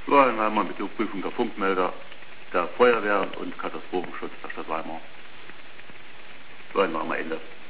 Florian Weimer mit der Prüfung der Funkmelder der Feuerwehr und Katastrophenschutz der Stadt Weimar. Florian Weimer, Ende.